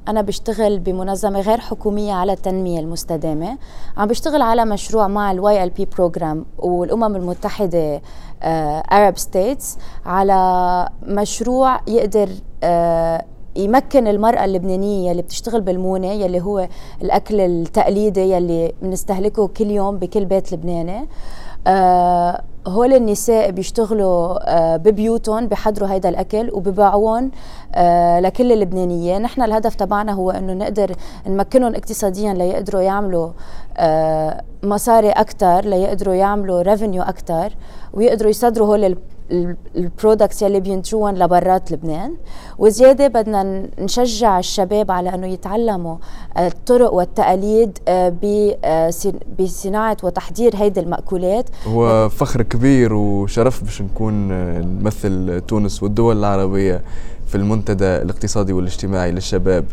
أنا بشتغل بمنظمة غير حكومية على التنمية المستدامة. عم بشتغل على مشروع مع ال YLP Program والأمم المتحدة Arab States على مشروع يقدر يمكن المرأة اللبنانية اللي بتشتغل بالمونة، يلي هو الأكل التقليدي يلي بنستهلكه كل يوم بكل بيت لبناني. هول النساء بيشتغلوا ببيوتهم، بيحضروا هيدا الأكل وببيعوهم لكل اللبنانيين. نحن الهدف تبعنا هو إنه نقدر نمكنهم اقتصاديا ليقدروا يعملوا مصاري أكتر، ليقدروا يعملوا ريفينيو أكتر، ويقدروا يصدروا هول البرودكتس يلي بينتجوهم لبرات لبنان. وزيادة بدنا نشجع الشباب على أنه يتعلموا الطرق والتقاليد بصناعة وتحضير هيدي المأكولات. هو فخر كبير وشرف باش نكون نمثل تونس والدول العربية في المنتدى الاقتصادي والاجتماعي للشباب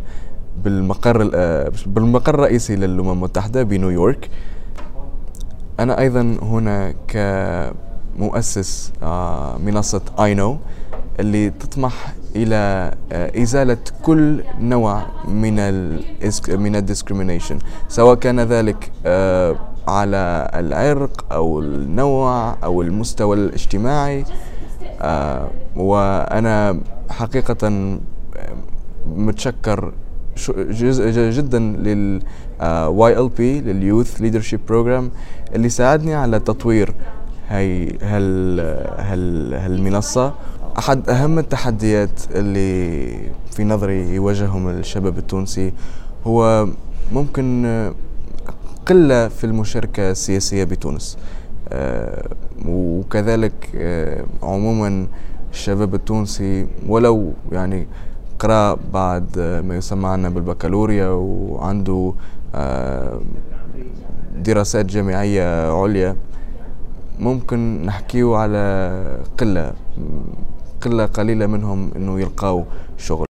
بالمقر الرئيسي للأمم المتحدة بنيويورك. أنا أيضا هنا كمؤسس منصة I Know اللي تطمح إلى إزالة كل نوع من الديسكريمينيشن، سواء كان ذلك على العرق أو النوع أو المستوى الاجتماعي. وأنا حقيقة متشكر جدا لل YLP لليوث ليدرشيب بروجرام اللي ساعدني على تطوير هالمنصة. أحد أهم التحديات اللي في نظري يواجههم الشباب التونسي هو ممكن قلة في المشاركة السياسية بتونس، وكذلك عموما الشباب التونسي ولو يعني قرأ بعد ما يسمى عنا بالبكالوريا وعنده دراسات جامعية عليا، ممكن نحكيه على قلة قليلة منهم إنه يلقاو شغل.